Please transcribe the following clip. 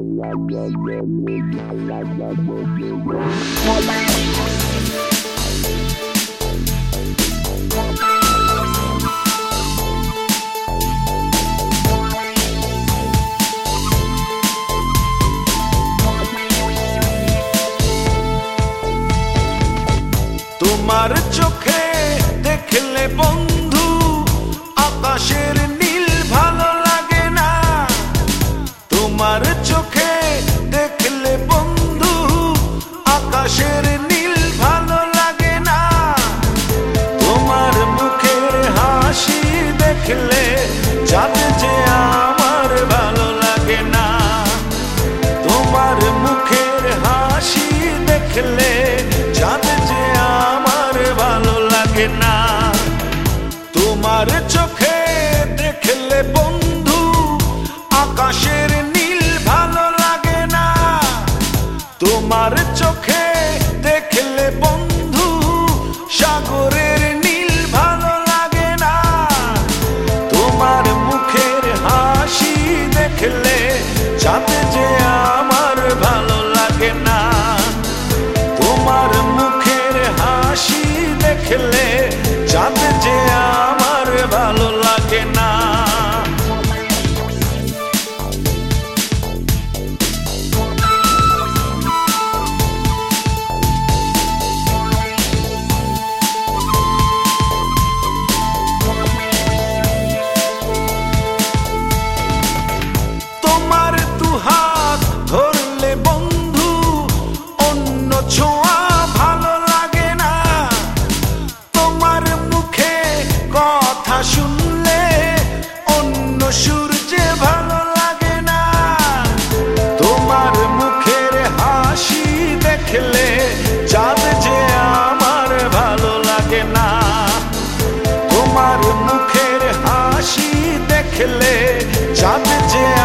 তোমার চোখে দেখলে বন্ধু আকাশের নীল ভালো লাগে না। তোমার চোখে দেখলে বন্ধু আকাশের নীল ভালো লাগে না। তোমার মুখের হাসি দেখলে চাঁদ যে আমার ভালো লাগে না। তোমার মুখের হাসি দেখলে চাঁদ যে আমার ভালো লাগে না। তোমার চোখে দেখলে বন্ধু আকাশের নীল ভালো লাগে না। তোমার চোখে দেখলে বন্ধু সাগরের নীল ভালো লাগে না। তোমার মুখের হাসি দেখলে চাঁদ যে আমার ভালো লাগে না। তোমার মুখের হাসি দেখলে চাঁদ যে আমার ভালো লাগে না। তোমার দুহাত ধরলে বন্ধু অন্য ছোঁয়া ভালো লাগে না। তোমার মুখে কথা শুনলে অন্য সুর যে ভালো লাগে না। তোমার মুখের হাসি দেখলে চাঁদ যে আমার ভালো লাগে না। তোমার মুখের হাসি দেখলে চাঁদ যে